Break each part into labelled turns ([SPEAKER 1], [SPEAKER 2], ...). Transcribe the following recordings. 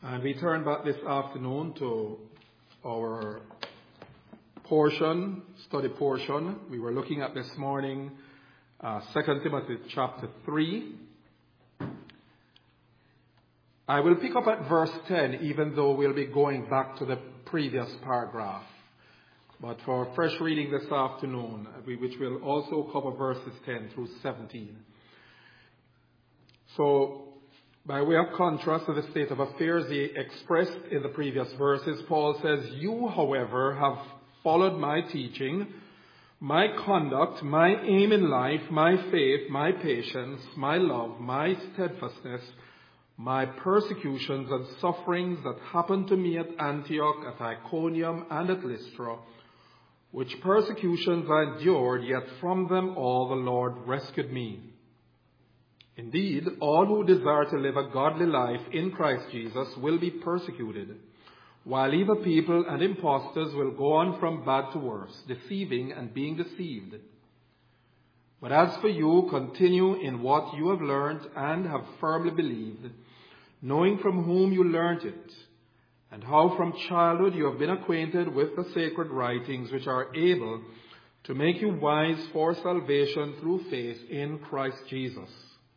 [SPEAKER 1] And we turn back this afternoon to our study portion. We were looking at this morning 2 Timothy chapter 3. I will pick up at verse 10, even though we'll be going back to the previous paragraph. But for fresh reading this afternoon, which will also cover verses 10 through 17. So, by way of contrast to the state of affairs he expressed in the previous verses, Paul says, "You, however, have followed my teaching, my conduct, my aim in life, my faith, my patience, my love, my steadfastness, my persecutions and sufferings that happened to me at Antioch, at Iconium, and at Lystra, which persecutions I endured, yet from them all the Lord rescued me. Indeed, all who desire to live a godly life in Christ Jesus will be persecuted, while evil people and impostors will go on from bad to worse, deceiving and being deceived. But as for you, continue in what you have learned and have firmly believed, knowing from whom you learnt it, and how from childhood you have been acquainted with the sacred writings, which are able to make you wise for salvation through faith in Christ Jesus.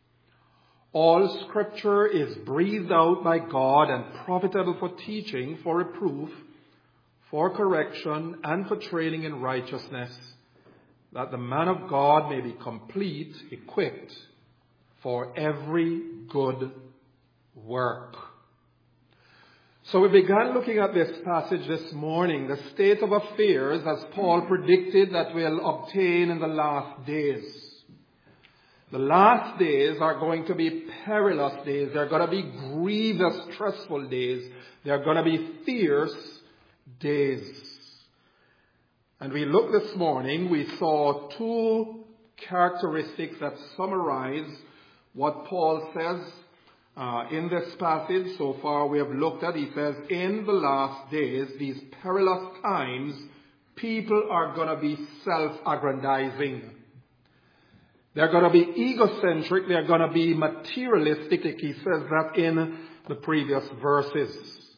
[SPEAKER 1] All Scripture is breathed out by God and profitable for teaching, for reproof, for correction, and for training in righteousness, that the man of God may be complete, equipped for every good work." So we began looking at this passage this morning, the state of affairs as Paul predicted that we'll obtain in the last days. The last days are going to be perilous days. They're going to be grievous, stressful days. They're going to be fierce days. And we looked this morning, we saw two characteristics that summarize what Paul says in this passage. So far we have looked at, he says, in the last days, these perilous times, people are going to be self-aggrandizing. They're going to be egocentric. They're going to be materialistic. He says that in the previous verses.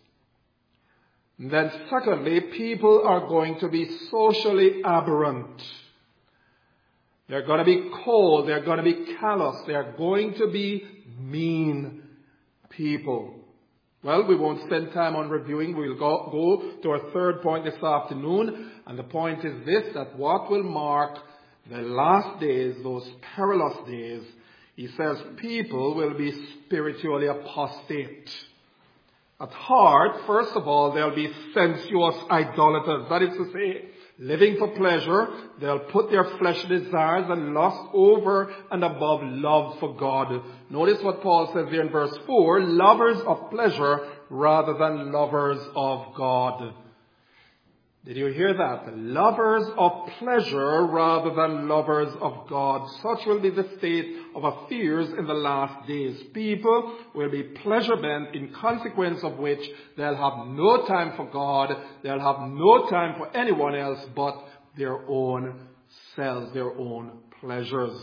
[SPEAKER 1] And then secondly, people are going to be socially aberrant. They're going to be cold. They're going to be callous. They're going to be mean people. Well, we won't spend time on reviewing. We'll go to our third point this afternoon. And the point is this, that what will mark the last days, those perilous days, he says people will be spiritually apostate. At heart, first of all, they'll be sensuous idolaters. That is to say, living for pleasure, they'll put their fleshly desires and lust over and above love for God. Notice what Paul says here in verse 4, lovers of pleasure rather than lovers of God. Did you hear that? Lovers of pleasure rather than lovers of God. Such will be the state of affairs in the last days. People will be pleasure bent, in consequence of which they'll have no time for God. They'll have no time for anyone else but their own selves, their own pleasures.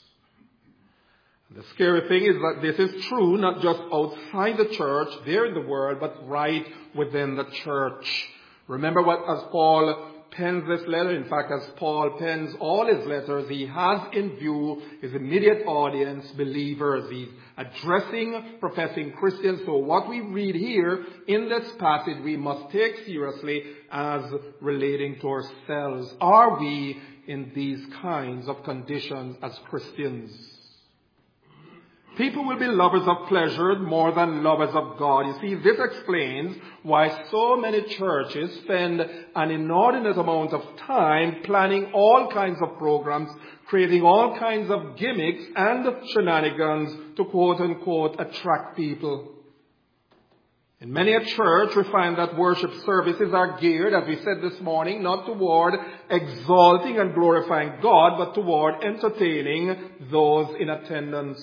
[SPEAKER 1] The scary thing is that this is true not just outside the church, there in the world, but right within the church. Remember what, as Paul pens this letter, in fact, as Paul pens all his letters, he has in view his immediate audience, believers. He's addressing professing Christians. So what we read here in this passage, we must take seriously as relating to ourselves. Are we in these kinds of conditions as Christians? People will be lovers of pleasure more than lovers of God. You see, this explains why so many churches spend an inordinate amount of time planning all kinds of programs, creating all kinds of gimmicks and shenanigans to quote-unquote attract people. In many a church, we find that worship services are geared, as we said this morning, not toward exalting and glorifying God, but toward entertaining those in attendance.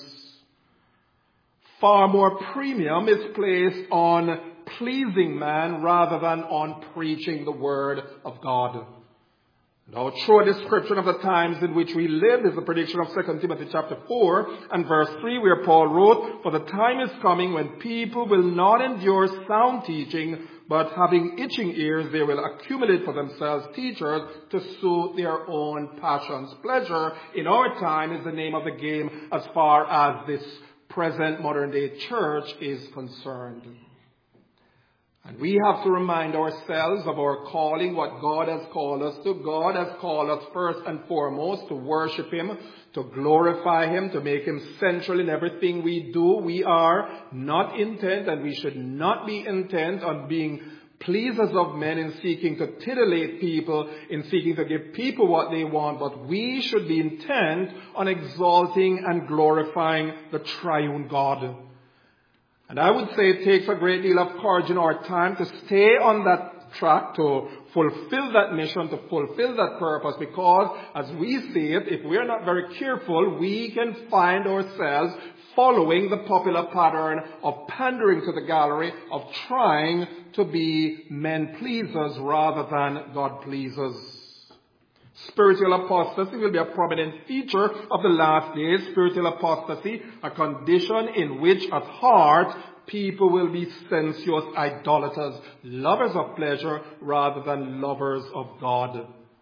[SPEAKER 1] Far more premium is placed on pleasing man rather than on preaching the word of God. Now, true description of the times in which we live is the prediction of 2 Timothy chapter 4 and verse 3, where Paul wrote, "For the time is coming when people will not endure sound teaching, but having itching ears, they will accumulate for themselves teachers to suit their own passions." Pleasure in our time is the name of the game as far as this present modern day church is concerned. And we have to remind ourselves of our calling, what God has called us to. God has called us first and foremost to worship Him, to glorify Him, to make Him central in everything we do. We are not intent, and we should not be intent on being pleasers of men in seeking to titillate people, in seeking to give people what they want, but we should be intent on exalting and glorifying the triune God. And I would say it takes a great deal of courage in our time to stay on that track, to fulfill that mission, to fulfill that purpose, because as we see it, if we are not very careful, we can find ourselves following the popular pattern of pandering to the gallery, of trying to be men pleasers rather than God pleasers. Spiritual apostasy will be a prominent feature of the last days. Spiritual apostasy, a condition in which at heart people will be sensuous idolaters, lovers of pleasure rather than lovers of God.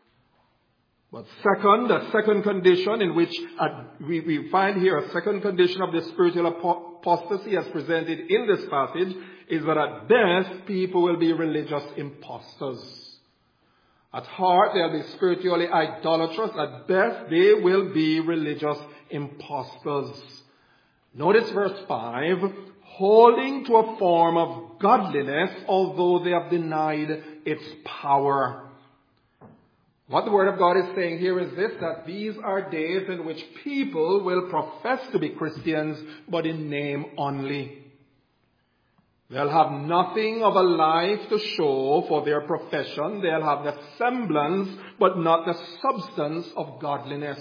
[SPEAKER 1] But the second condition in which we find here, a second condition of the spiritual apostasy as presented in this passage, is that at best people will be religious impostors. At heart, they'll be spiritually idolatrous. At best, they will be religious impostors. Notice verse 5, holding to a form of godliness, although they have denied its power. What the Word of God is saying here is this, that these are days in which people will profess to be Christians, but in name only. They'll have nothing of a life to show for their profession. They'll have the semblance, but not the substance of godliness.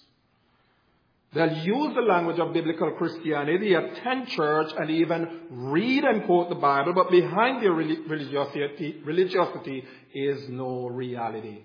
[SPEAKER 1] They'll use the language of biblical Christianity, attend church, and even read and quote the Bible, but behind their religiosity is no reality.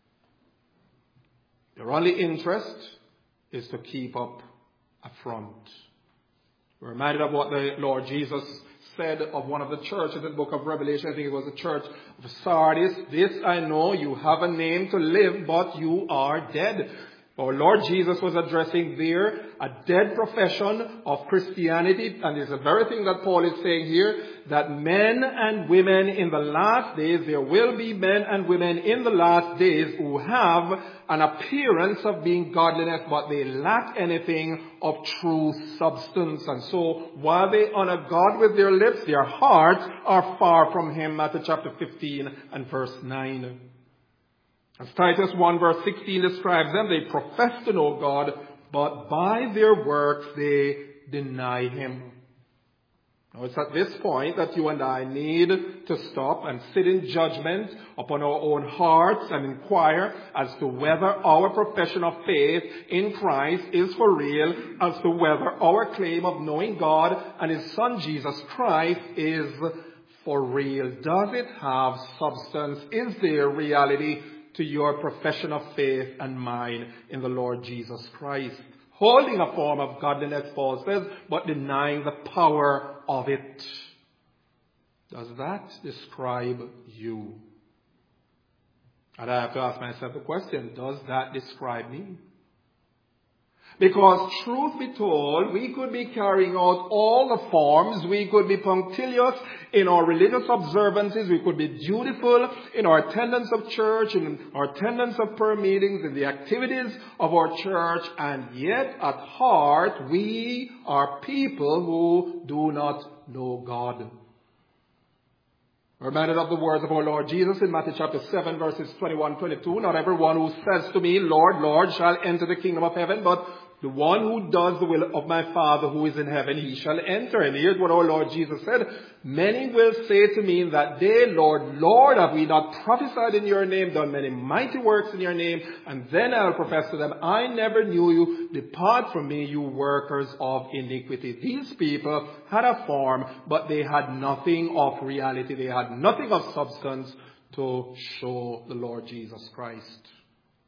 [SPEAKER 1] Their only interest is to keep up a front. We're reminded of what the Lord Jesus said of one of the churches in the book of Revelation. I think it was the church of Sardis. "This I know, you have a name to live, but you are dead." Our Lord Jesus was addressing there a dead profession of Christianity, and it's the very thing that Paul is saying here, that men and women in the last days, there will be men and women in the last days who have an appearance of being godliness, but they lack anything of true substance. And so, while they honor God with their lips, their hearts are far from Him. Matthew chapter 15 and verse 9. As Titus 1 verse 16 describes them, they profess to know God, but by their works they deny Him. Now it's at this point that you and I need to stop and sit in judgment upon our own hearts and inquire as to whether our profession of faith in Christ is for real, as to whether our claim of knowing God and His Son Jesus Christ is for real. Does it have substance? Is there reality to your profession of faith and mine in the Lord Jesus Christ? Holding a form of godliness, Paul says, but denying the power of it. Does that describe you? And I have to ask myself the question, does that describe me? Because truth be told, we could be carrying out all the forms. We could be punctilious in our religious observances. We could be dutiful in our attendance of church, in our attendance of prayer meetings, in the activities of our church. And yet, at heart, we are people who do not know God. We're reminded of the words of our Lord Jesus in Matthew chapter 7, verses 21-22. Not everyone who says to me, Lord, Lord, shall enter the kingdom of heaven, but the one who does the will of my Father who is in heaven, he shall enter. And here's what our Lord Jesus said. Many will say to me in that day, Lord, Lord, have we not prophesied in your name, done many mighty works in your name? And then I'll profess to them, I never knew you. Depart from me, you workers of iniquity. These people had a form, but they had nothing of reality. They had nothing of substance to show the Lord Jesus Christ.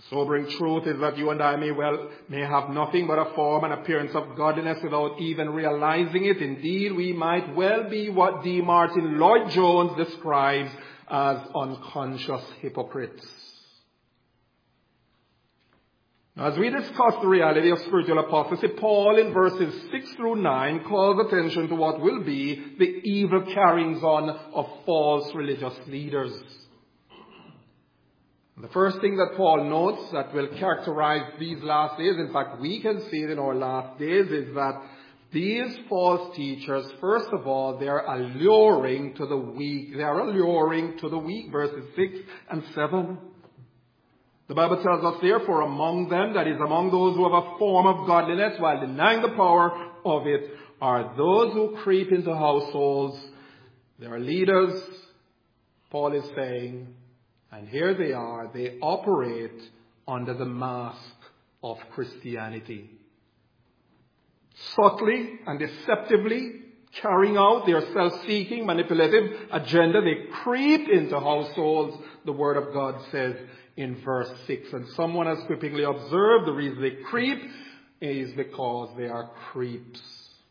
[SPEAKER 1] Sobering truth is that you and I may have nothing but a form and appearance of godliness without even realizing it. Indeed, we might well be what D. Martin Lloyd-Jones describes as unconscious hypocrites. As we discuss the reality of spiritual apostasy, Paul in verses 6 through 9 calls attention to what will be the evil carryings on of false religious leaders. The first thing that Paul notes that will characterize these last days, in fact we can see it in our last days, is that these false teachers, first of all, they are alluring to the weak. They are alluring to the weak, verses 6 and 7. The Bible tells us, therefore, among them, that is, among those who have a form of godliness while denying the power of it, are those who creep into households. There are leaders, Paul is saying, and here they are. They operate under the mask of Christianity. Subtly and deceptively carrying out their self-seeking, manipulative agenda, they creep into households, the Word of God says in verse 6. And someone has quickly observed the reason they creep is because they are creeps.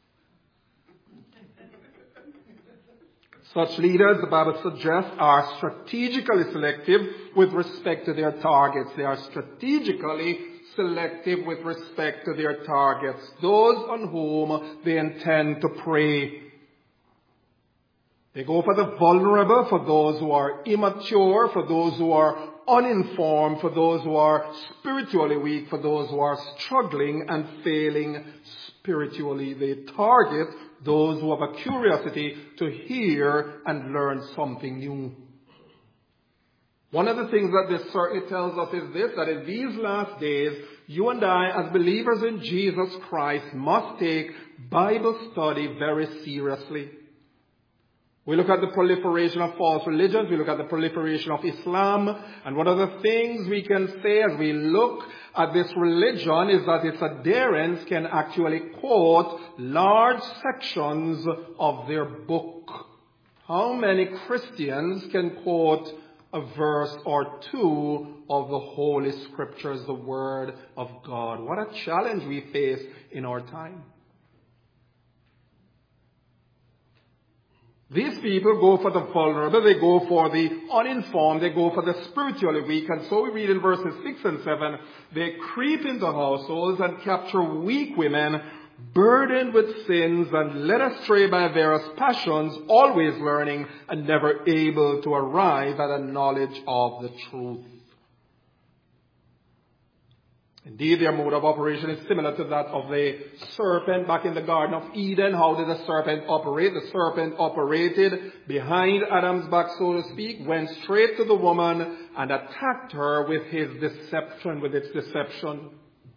[SPEAKER 1] Such leaders, the Bible suggests, are strategically selective with respect to their targets. They are strategically selective with respect to their targets, those on whom they intend to prey. They go for the vulnerable, for those who are immature, for those who are uninformed, for those who are spiritually weak, for those who are struggling and failing spiritually. They target those who have a curiosity to hear and learn something new. One of the things that this certainly tells us is this, that in these last days, you and I, as believers in Jesus Christ, must take Bible study very seriously. We look at the proliferation of false religions, we look at the proliferation of Islam, and one of the things we can say as we look at this religion is that its adherents can actually quote large sections of their book. How many Christians can quote a verse or two of the Holy Scriptures, the Word of God? What a challenge we face in our time. These people go for the vulnerable, they go for the uninformed, they go for the spiritually weak. And so we read in verses 6 and 7, they creep into households and capture weak women, burdened with sins and led astray by various passions, always learning and never able to arrive at a knowledge of the truth. Indeed, their mode of operation is similar to that of the serpent back in the Garden of Eden. How did the serpent operate? The serpent operated behind Adam's back, so to speak, went straight to the woman and attacked her with his deception, with its deception.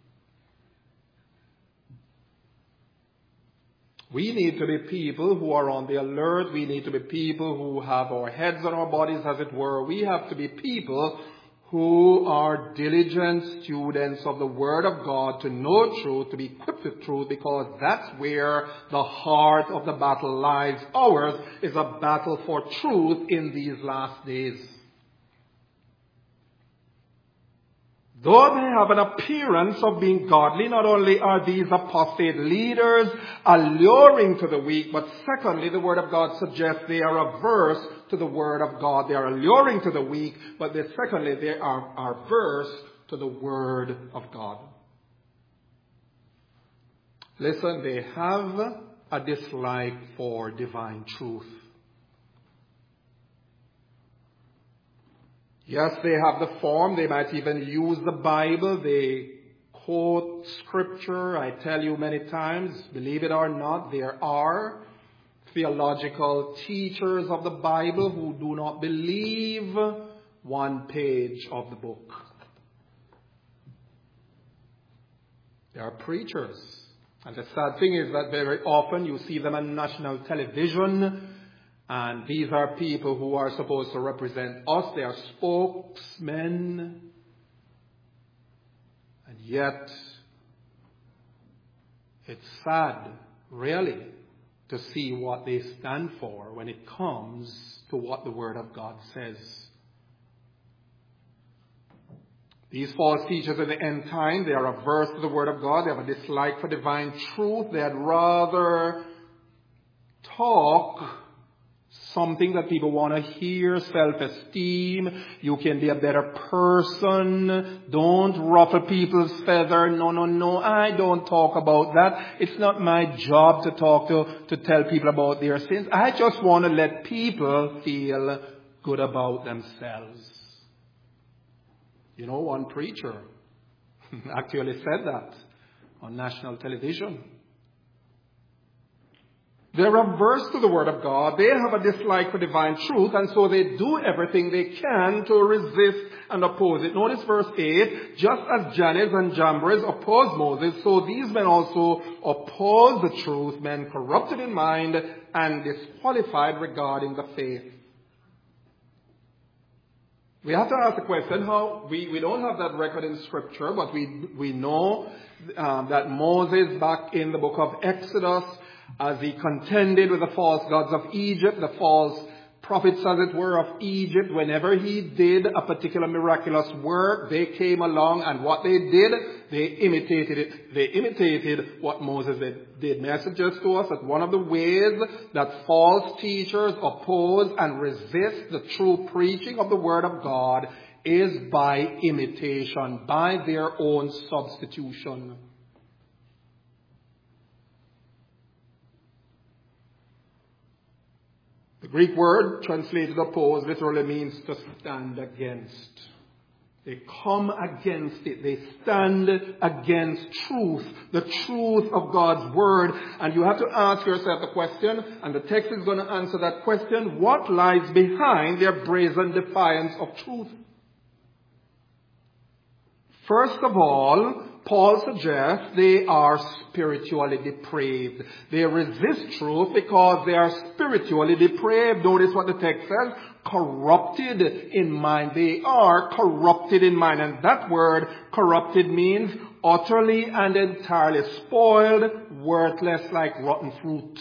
[SPEAKER 1] We need to be people who are on the alert. We need to be people who have our heads on our bodies, as it were. We have to be people who are diligent students of the Word of God, to know truth, to be equipped with truth, because that's where the heart of the battle lies. Ours is a battle for truth in these last days. Though they have an appearance of being godly, not only are these apostate leaders alluring to the weak, but secondly, the Word of God suggests they are averse to the Word of God. They are alluring to the weak, but secondly, they are averse to the Word of God. Listen, they have a dislike for divine truth. Yes, they have the form. They might even use the Bible. They quote Scripture. I tell you many times, believe it or not, there are theological teachers of the Bible who do not believe one page of the book. There are preachers. And the sad thing is that very often you see them on national television. And these are people who are supposed to represent us. They are spokesmen. And yet, it's sad, really, to see what they stand for when it comes to what the Word of God says. These false teachers in the end time, they are averse to the Word of God. They have a dislike for divine truth. They'd rather talk something that people want to hear, self-esteem. You can be a better person. Don't ruffle people's feather. No. I don't talk about that. It's not my job to tell people about their sins. I just want to let people feel good about themselves. You know, one preacher actually said that on national television. They're averse to the Word of God. They have a dislike for divine truth, and so they do everything they can to resist and oppose it. Notice verse 8, just as Jannes and Jambres opposed Moses, so these men also oppose the truth, men corrupted in mind and disqualified regarding the faith. We have to ask the question, how we don't have that record in Scripture, but we know that Moses, back in the book of Exodus, as he contended with the false gods of Egypt, the false prophets, as it were, of Egypt, whenever he did a particular miraculous work, they came along, and what they did, they imitated it. They imitated what Moses did. May I suggest to us that one of the ways that false teachers oppose and resist the true preaching of the Word of God is by imitation, by their own substitution. The Greek word translated oppose literally means to stand against. They come against it. They stand against truth, the truth of God's Word. And you have to ask yourself the question, and the text is going to answer that question, what lies behind their brazen defiance of truth? First of all, Paul suggests they are spiritually depraved. They resist truth because they are spiritually depraved. Notice what the text says, corrupted in mind. They are corrupted in mind. And that word, corrupted, means utterly and entirely spoiled, worthless, like rotten fruit.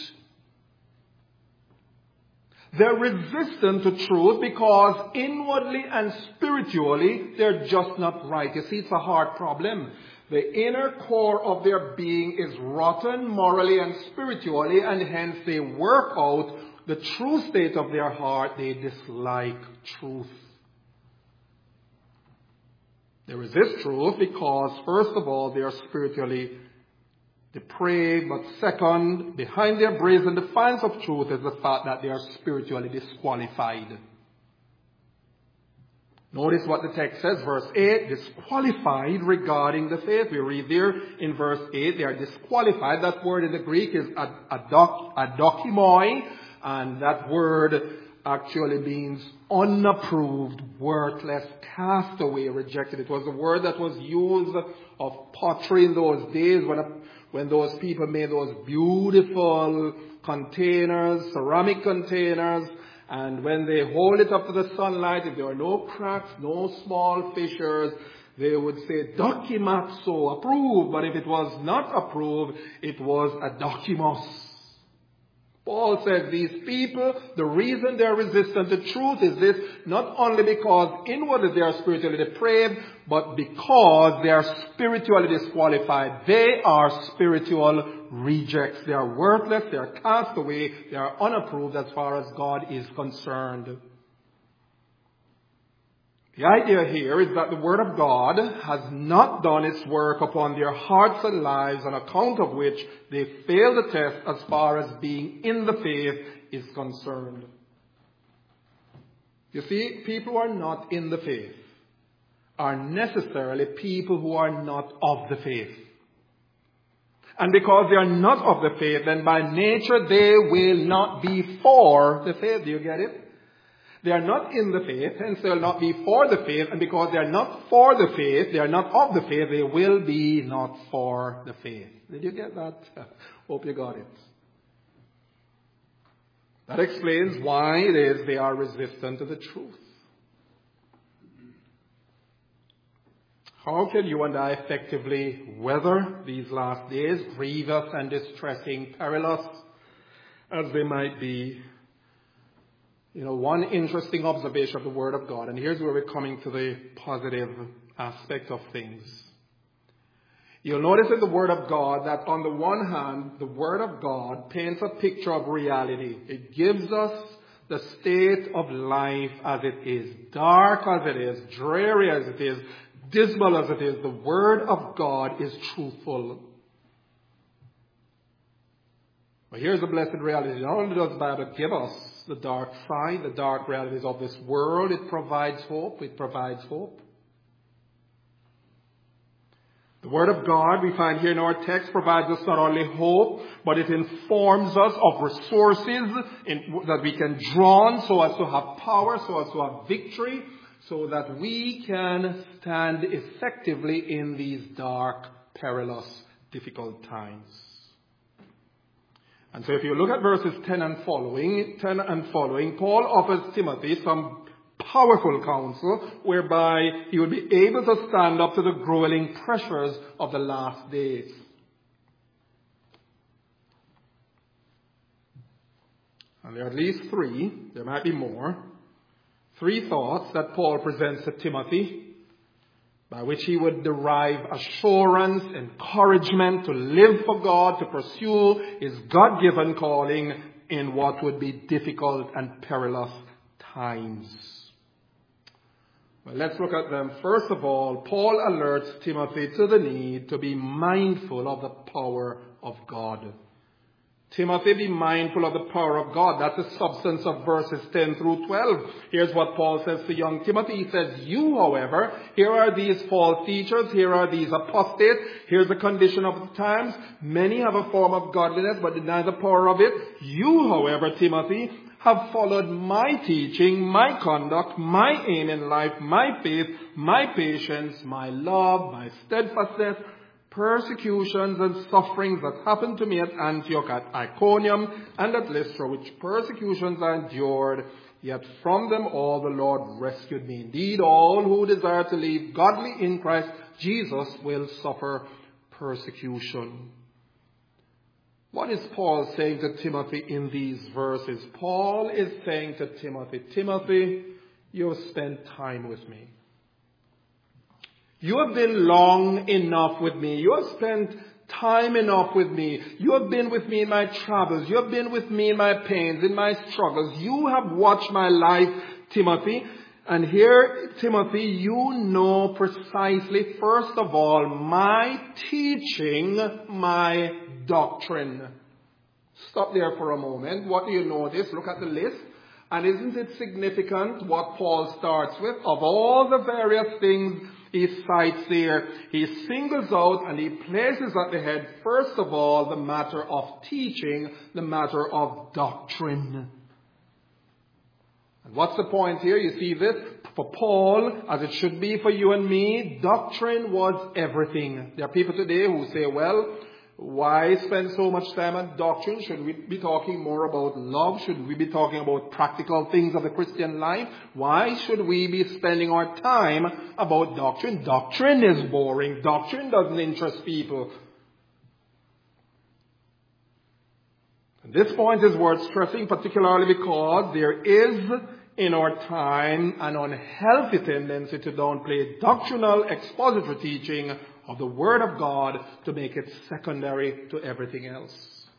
[SPEAKER 1] They're resistant to truth because inwardly and spiritually, they're just not right. You see, it's a hard problem. The inner core of their being is rotten morally and spiritually, and hence they work out the true state of their heart. They dislike truth. They resist truth because, first of all, they are spiritually depraved, but second, behind their brazen defiance of truth is the fact that they are spiritually disqualified. Notice what the text says, verse 8, disqualified regarding the faith. We read there in verse 8, they are disqualified. That word in the Greek is adokimoi, and that word actually means unapproved, worthless, castaway, rejected. It was the word that was used of pottery in those days when those people made those beautiful containers, ceramic containers, and when they hold it up to the sunlight, if there are no cracks, no small fissures, they would say, dokimatso, approved. But if it was not approved, it was adokimos. Paul says these people, the reason they are resistant to truth is this, not only because inwardly they are spiritually depraved, but because they are spiritually disqualified. They are spiritual rejects. They are worthless, they are cast away, they are unapproved as far as God is concerned. The idea here is that the Word of God has not done its work upon their hearts and lives, on account of which they fail the test as far as being in the faith is concerned. You see, people who are not in the faith are necessarily people who are not of the faith. And because they are not of the faith, then by nature they will not be for the faith. Do you get it? They are not in the faith, hence they will not be for the faith. And because they are not for the faith, they are not of the faith, they will be not for the faith. Did you get that? Hope you got it. That explains why it is they are resistant to the truth. How can you and I effectively weather these last days, grievous and distressing, perilous as they might be? You know, one interesting observation of the Word of God, and here's where we're coming to the positive aspect of things. You'll notice in the Word of God that on the one hand, the Word of God paints a picture of reality. It gives us the state of life as it is, dark as it is, dreary as it is, dismal as it is. The Word of God is truthful. But here's the blessed reality. Not only does the Bible give us the dark side, the dark realities of this world, it provides hope. It provides hope. The Word of God, we find here in our text, provides us not only hope, but it informs us of resources that we can draw on so as to have power, so as to have victory, so that we can stand effectively in these dark, perilous, difficult times. And so if you look at verses 10 and following, Paul offers Timothy some powerful counsel whereby he will be able to stand up to the growing pressures of the last days. And there are at least three, there might be more, three thoughts that Paul presents to Timothy by which he would derive assurance, encouragement to live for God, to pursue his God-given calling in what would be difficult and perilous times. Well, let's look at them. First of all, Paul alerts Timothy to the need to be mindful of the power of God. Timothy, be mindful of the power of God. That's the substance of verses 10 through 12. Here's what Paul says to young Timothy. He says, you, however, here are these false teachers, here are these apostates, here's the condition of the times. Many have a form of godliness, but deny the power of it. You, however, Timothy, have followed my teaching, my conduct, my aim in life, my faith, my patience, my love, my steadfastness, persecutions and sufferings that happened to me at Antioch, at Iconium, and at Lystra, which persecutions I endured, yet from them all the Lord rescued me. Indeed, all who desire to live godly in Christ Jesus will suffer persecution. What is Paul saying to Timothy in these verses? Paul is saying to Timothy, Timothy, you have spent time with me. You have been long enough with me. You have spent time enough with me. You have been with me in my travels. You have been with me in my pains, in my struggles. You have watched my life, Timothy. And here, Timothy, you know precisely, first of all, my teaching, my doctrine. Stop there for a moment. What do you notice? Look at the list. And isn't it significant what Paul starts with? Of all the various things he cites there, he singles out and he places at the head, first of all, the matter of teaching, the matter of doctrine. And what's the point here? You see this? For Paul, as it should be for you and me, doctrine was everything. There are people today who say, well, why spend so much time on doctrine? Should we be talking more about love? Should we be talking about practical things of the Christian life? Why should we be spending our time about doctrine? Doctrine is boring. Doctrine doesn't interest people. And this point is worth stressing, particularly because there is in our time an unhealthy tendency to downplay doctrinal expository teaching of the Word of God to make it secondary to everything else.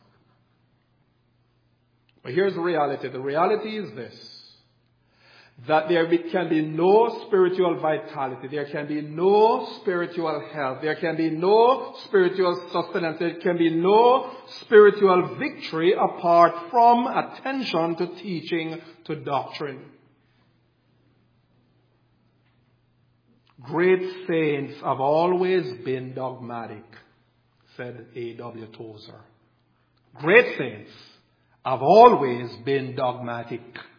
[SPEAKER 1] But here's the reality. The reality is this, that there can be no spiritual vitality, there can be no spiritual health, there can be no spiritual sustenance, there can be no spiritual victory apart from attention to teaching, to doctrine. Great saints have always been dogmatic, said A.W. Tozer. Great saints have always been dogmatic.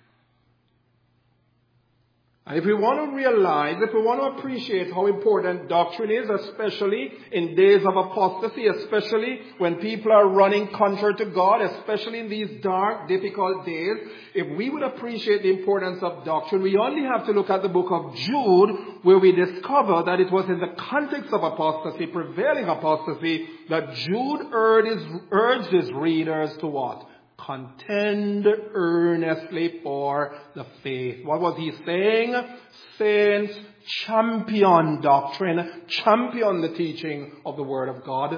[SPEAKER 1] And if we want to realize, if we want to appreciate how important doctrine is, especially in days of apostasy, especially when people are running contrary to God, especially in these dark, difficult days, if we would appreciate the importance of doctrine, we only have to look at the book of Jude, where we discover that it was in the context of apostasy, prevailing apostasy, that Jude urged his readers to what? Contend earnestly for the faith. What was he saying? Saints, champion doctrine, champion the teaching of the Word of God.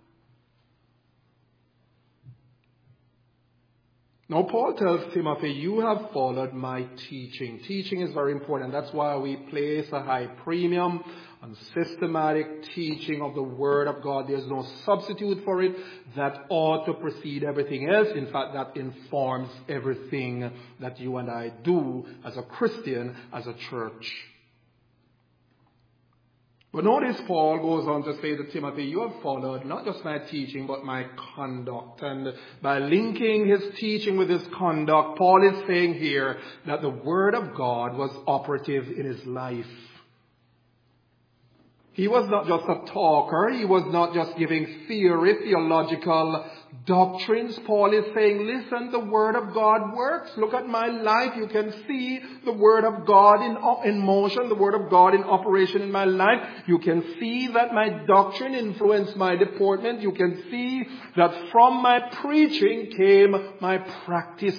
[SPEAKER 1] Now Paul tells Timothy, you have followed my teaching. Teaching is very important. That's why we place a high premium on systematic teaching of the Word of God. There's no substitute for it. That ought to precede everything else. In fact, that informs everything that you and I do as a Christian, as a church. But notice Paul goes on to say to Timothy, you have followed not just my teaching, but my conduct. And by linking his teaching with his conduct, Paul is saying here that the Word of God was operative in his life. He was not just a talker. He was not just giving theological doctrines. Paul is saying, listen, the Word of God works. Look at my life. You can see the Word of God in motion, the Word of God in operation in my life. You can see that my doctrine influenced my deportment. You can see that from my preaching came my practice.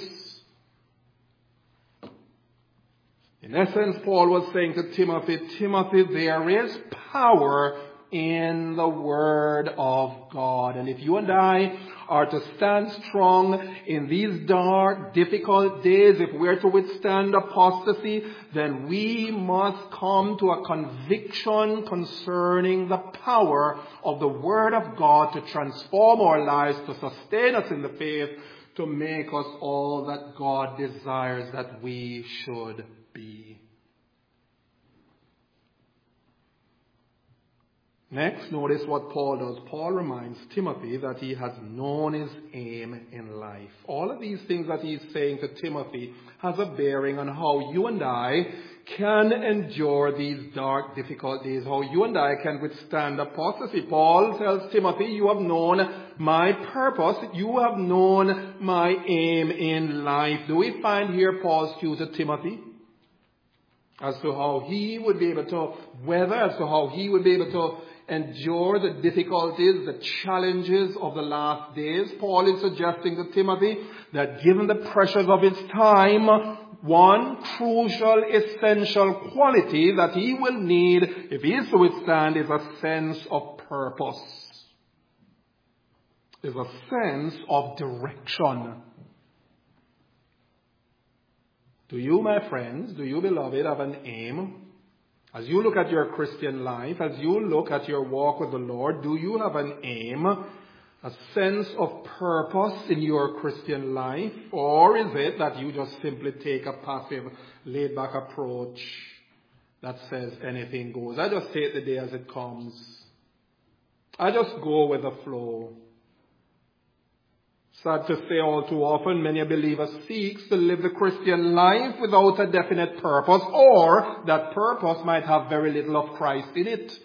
[SPEAKER 1] In essence, Paul was saying to Timothy, Timothy, there is power in the Word of God. And if you and I are to stand strong in these dark, difficult days, if we're to withstand apostasy, then we must come to a conviction concerning the power of the Word of God to transform our lives, to sustain us in the faith, to make us all that God desires that we should be. Next, notice what Paul does. Paul reminds Timothy that he has known his aim in life. All of these things that he's saying to Timothy has a bearing on how you and I can endure these dark, difficult days, how you and I can withstand apostasy. Paul tells Timothy, you have known my purpose, you have known my aim in life. Do we find here Paul's cue to Timothy as to how he would be able to weather, as to how he would be able to endure the difficulties, the challenges of the last days? Paul is suggesting to Timothy that given the pressures of his time, one crucial, essential quality that he will need if he is to withstand is a sense of purpose, is a sense of direction. Do you, my friends, do you, beloved, have an aim? As you look at your Christian life, as you look at your walk with the Lord, do you have an aim, a sense of purpose in your Christian life? Or is it that you just simply take a passive, laid-back approach that says anything goes? I just take the day as it comes. I just go with the flow. Sad to say, all too often, many a believer seeks to live the Christian life without a definite purpose, or that purpose might have very little of Christ in it.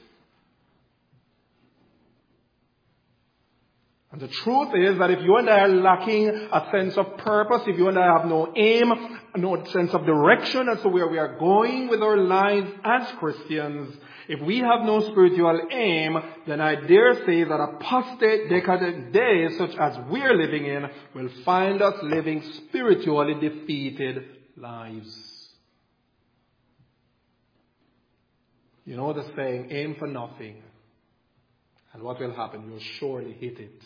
[SPEAKER 1] And the truth is that if you and I are lacking a sense of purpose, if you and I have no aim, no sense of direction as to where we are going with our lives as Christians, if we have no spiritual aim, then I dare say that apostate, decadent days such as we're living in will find us living spiritually defeated lives. You know the saying, aim for nothing. And what will happen? You'll surely hit it.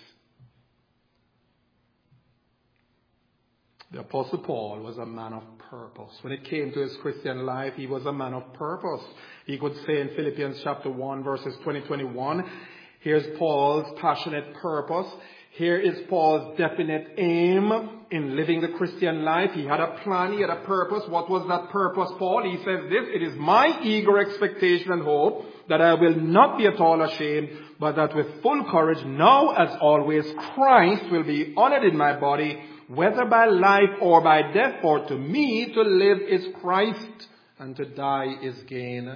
[SPEAKER 1] The Apostle Paul was a man of purpose. When it came to his Christian life, he was a man of purpose. He could say in Philippians chapter 1, verses 20-21, here's Paul's passionate purpose. Here is Paul's definite aim in living the Christian life. He had a plan, he had a purpose. What was that purpose, Paul? He says this, it is my eager expectation and hope that I will not be at all ashamed, but that with full courage, now as always, Christ will be honored in my body, whether by life or by death, for to me to live is Christ and to die is gain.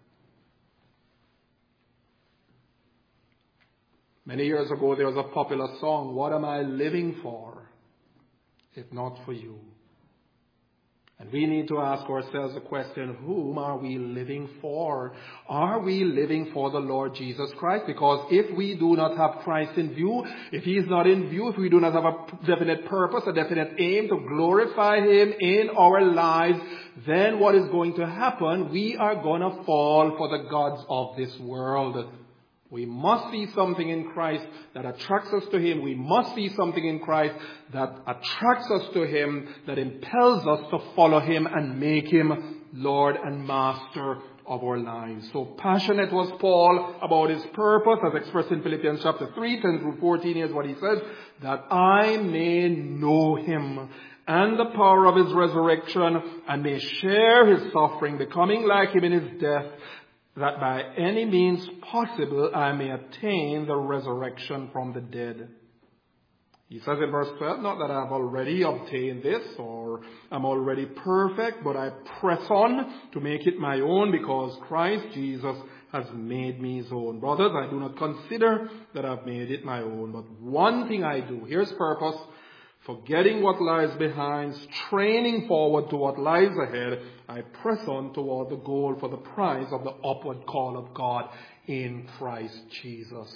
[SPEAKER 1] Many years ago there was a popular song, what am I living for if not for you? And we need to ask ourselves the question, whom are we living for? Are we living for the Lord Jesus Christ? Because if we do not have Christ in view, if He is not in view, if we do not have a definite purpose, a definite aim to glorify Him in our lives, then what is going to happen? We are going to fall for the gods of this world. We must see something in Christ that attracts us to Him. We must see something in Christ that attracts us to Him, that impels us to follow Him and make Him Lord and Master of our lives. So passionate was Paul about his purpose, as expressed in Philippians chapter 3, 10 through 14. Here's what he says, that I may know Him and the power of His resurrection, and may share His suffering, becoming like Him in His death, that by any means possible I may attain the resurrection from the dead. He says in verse 12, not that I have already obtained this or am already perfect, but I press on to make it my own because Christ Jesus has made me His own. Brothers, I do not consider that I've made it my own, but one thing I do. Here's purpose. Forgetting what lies behind, straining forward to what lies ahead, I press on toward the goal for the prize of the upward call of God in Christ Jesus.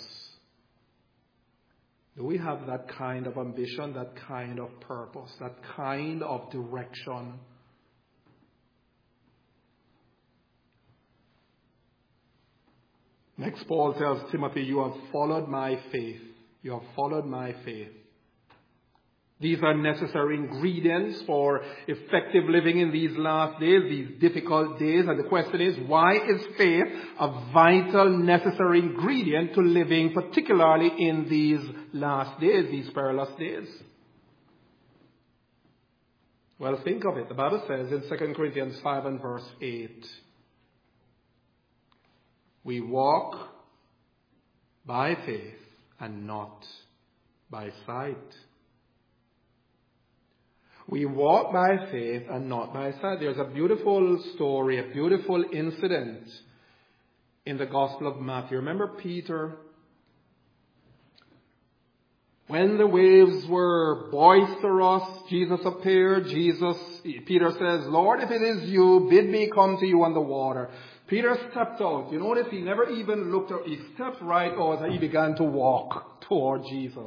[SPEAKER 1] Do we have that kind of ambition, that kind of purpose, that kind of direction? Next, Paul tells Timothy, you have followed my faith. You have followed my faith. These are necessary ingredients for effective living in these last days, these difficult days. And the question is, why is faith a vital, necessary ingredient to living, particularly in these last days, these perilous days? Well, think of it. The Bible says in 2 Corinthians 5 and verse 8, we walk by faith and not by sight. We walk by faith and not by sight. There's a beautiful story, a beautiful incident in the Gospel of Matthew. Remember Peter? When the waves were boisterous, Jesus appeared. Peter says, Lord, if it is you, bid me come to you on the water. Peter stepped out. You notice he never even looked out. He stepped right out and he began to walk toward Jesus.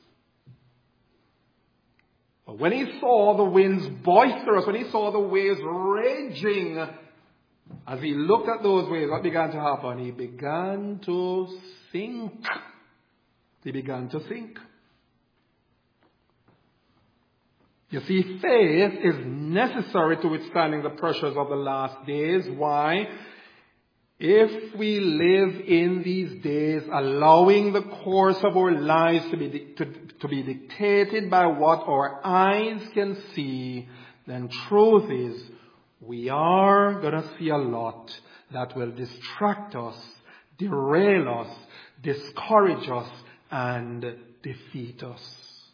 [SPEAKER 1] But when he saw the winds boisterous, when he saw the waves raging, as he looked at those waves, what began to happen? He began to sink. He began to sink. You see, faith is necessary to withstanding the pressures of the last days. Why? If we live in these days allowing the course of our lives to be dictated by what our eyes can see, then truth is we are going to see a lot that will distract us, derail us, discourage us, and defeat us.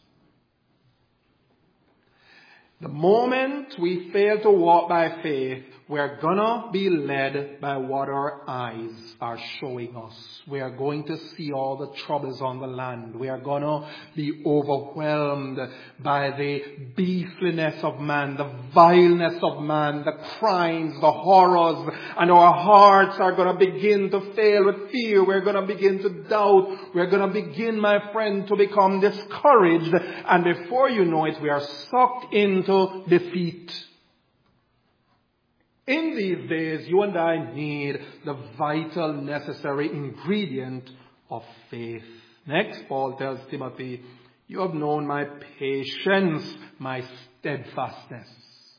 [SPEAKER 1] The moment we fail to walk by faith, we're gonna be led by what our eyes are showing us. We are going to see all the troubles on the land. We are gonna be overwhelmed by the beastliness of man, the vileness of man, the crimes, the horrors, and our hearts are gonna begin to fail with fear. We're gonna begin to doubt. We're gonna begin, my friend, to become discouraged. And before you know it, we are sucked into defeat. In these days, you and I need the vital, necessary ingredient of faith. Next, Paul tells Timothy, you have known my patience, my steadfastness.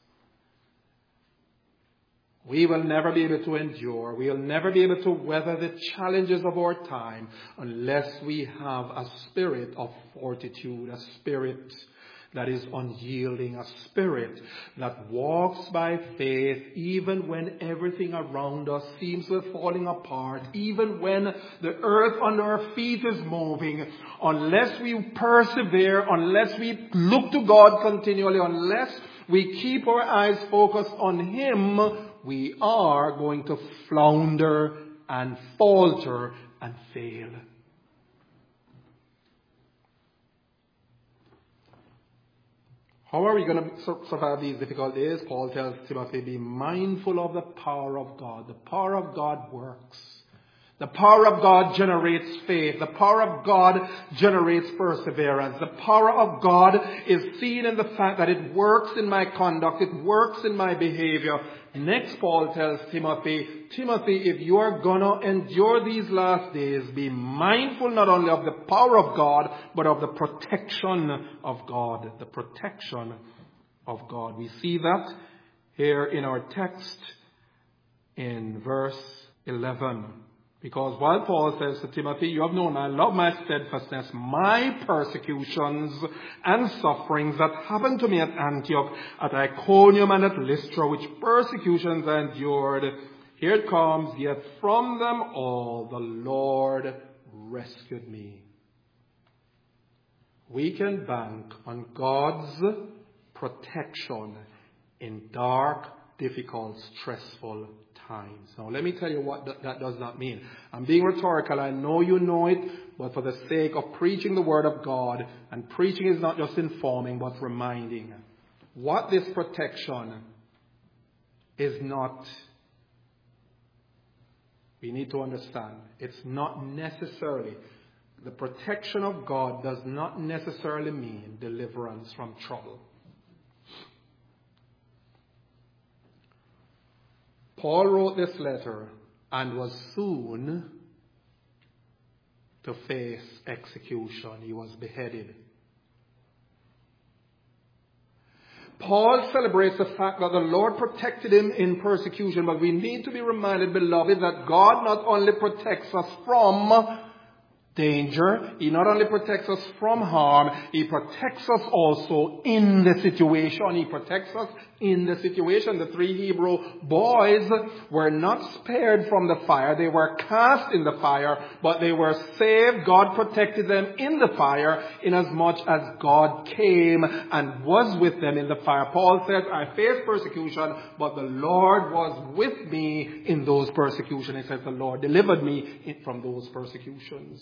[SPEAKER 1] We will never be able to endure. We will never be able to weather the challenges of our time unless we have a spirit of fortitude, a spirit that is unyielding, a spirit that walks by faith even when everything around us seems to be falling apart, even when the earth under our feet is moving. Unless we persevere, unless we look to God continually, unless we keep our eyes focused on Him, we are going to flounder and falter and fail. How are we going to survive these difficult days? Paul tells Timothy, be mindful of the power of God. The power of God works. The power of God generates faith. The power of God generates perseverance. The power of God is seen in the fact that it works in my conduct. It works in my behavior. Next, Paul tells Timothy, if you are going to endure these last days, be mindful not only of the power of God, but of the protection of God. The protection of God. We see that here in our text in verse 11. Because while Paul says to Timothy, you have known my love, my steadfastness, my persecutions and sufferings that happened to me at Antioch, at Iconium and at Lystra, which persecutions I endured, here it comes, yet from them all the Lord rescued me. We can bank on God's protection in dark, difficult, stressful times. Now, let me tell you what that does not mean. I'm being rhetorical. I know you know it, but for the sake of preaching the Word of God, and preaching is not just informing, but reminding. What this protection is not, we need to understand. It's not necessarily, the protection of God does not necessarily mean deliverance from trouble. Paul wrote this letter and was soon to face execution. He was beheaded. Paul celebrates the fact that the Lord protected him in persecution, but we need to be reminded, beloved, that God not only protects us from danger, He not only protects us from harm, He protects us also in the situation. He protects us in the situation. The 3 Hebrew boys were not spared from the fire. They were cast in the fire, but they were saved. God protected them in the fire inasmuch as God came and was with them in the fire. Paul says, I faced persecution, but the Lord was with me in those persecutions. He says, the Lord delivered me from those persecutions.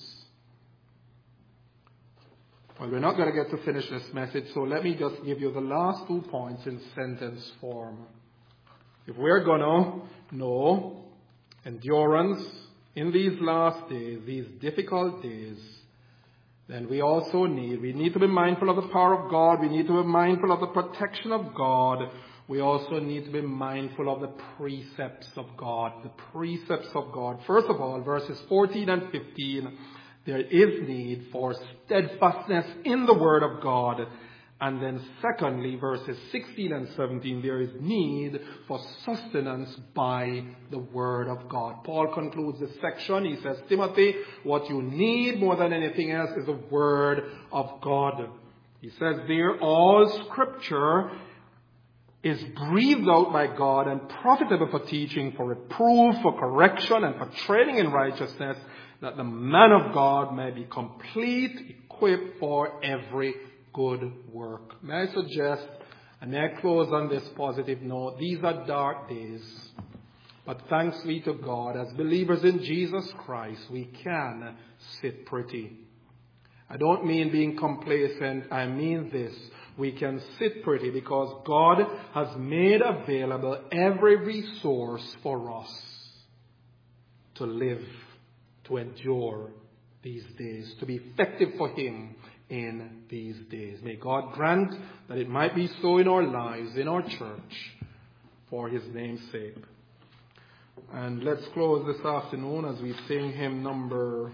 [SPEAKER 1] Well, we're not going to get to finish this message, so let me just give you the last 2 points in sentence form. If we're going to know endurance in these last days, these difficult days, then we need to be mindful of the power of God. We need to be mindful of the protection of God. We also need to be mindful of the precepts of God. The precepts of God. First of all, verses 14 and 15, there is need for steadfastness in the Word of God. And then secondly, verses 16 and 17, there is need for sustenance by the Word of God. Paul concludes this section. He says, Timothy, what you need more than anything else is the Word of God. He says there, all Scripture is breathed out by God and profitable for teaching, for reproof, for correction, and for training in righteousness, that the man of God may be complete, equipped for every good work. May I suggest, and may I close on this positive note, these are dark days, but thanks be to God, as believers in Jesus Christ, we can sit pretty. I don't mean being complacent, I mean this. We can sit pretty because God has made available every resource for us to live, to endure these days, to be effective for Him in these days. May God grant that it might be so in our lives, in our church, for His name's sake. And let's close this afternoon as we sing hymn number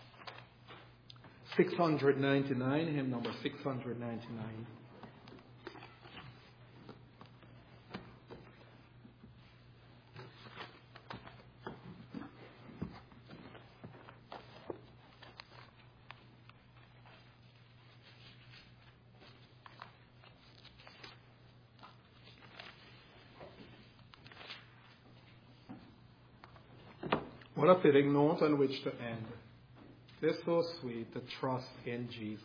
[SPEAKER 1] 699, hymn number 699. What a fitting note on which to end. It is so sweet to trust in Jesus.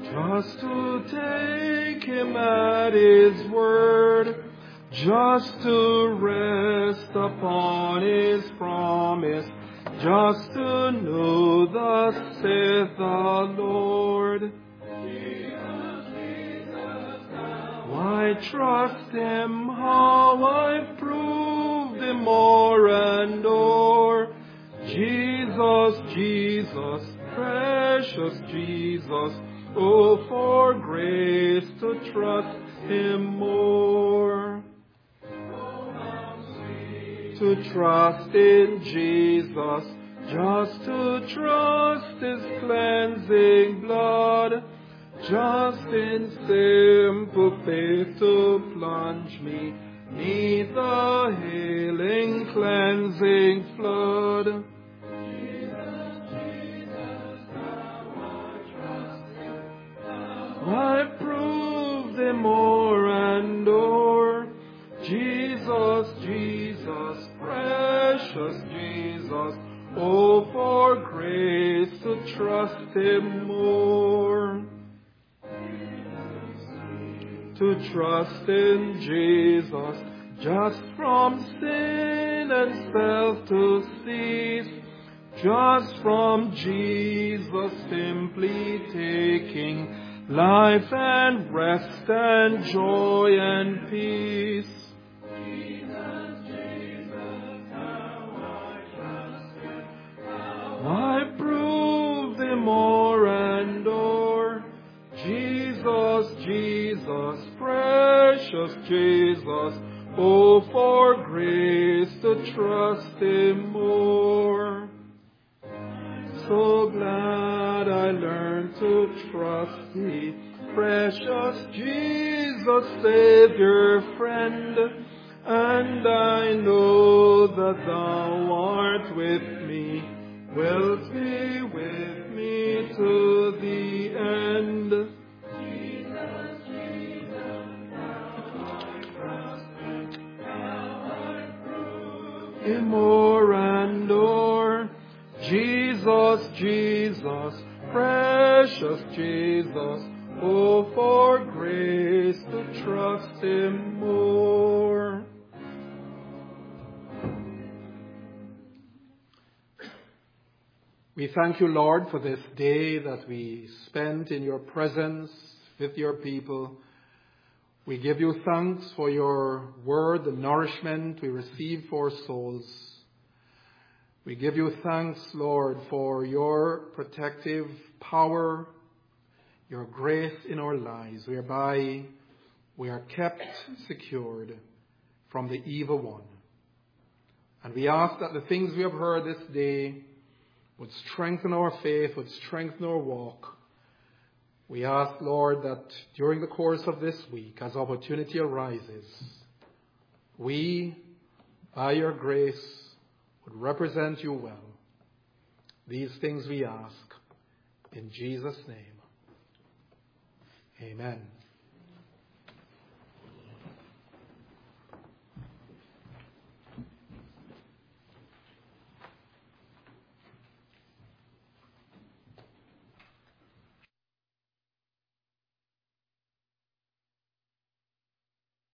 [SPEAKER 1] just to take him at his word, just to rest upon his promise, just to know thus saith the Lord. Why trust him, how I've proved him o'er and o'er. Jesus, Jesus, precious Jesus, oh, for grace to trust him more. To trust in Jesus, just to trust his cleansing blood, just in simple faith to plunge me neath the healing cleansing flood. I proved him o'er and o'er. Jesus, Jesus, precious Jesus, oh, for grace to trust him more. To trust in Jesus, just from sin and self to cease, just from Jesus simply taking life and rest and joy and peace. I proved him o'er and o'er. Jesus, Jesus, precious Jesus, oh, for grace to trust him more. So glad I learned to trust thee, precious Jesus, Savior, friend, and I know that thou art with me, wilt be with me to the end. Jesus, Jesus, thou I trust, thou I prove him o'er and o'er. Jesus, Jesus, precious Jesus, oh, for grace to trust him more. We thank you, Lord, for this day that we spent in your presence with your people. We give you thanks for your word, the nourishment we receive for our souls. We give you thanks, Lord, for your protective power, your grace in our lives, whereby we are kept secured from the evil one. And we ask that the things we have heard this day would strengthen our faith, would strengthen our walk. We ask, Lord, that during the course of this week, as opportunity arises, we, by your grace, would represent you well. These things we ask in Jesus' name. Amen.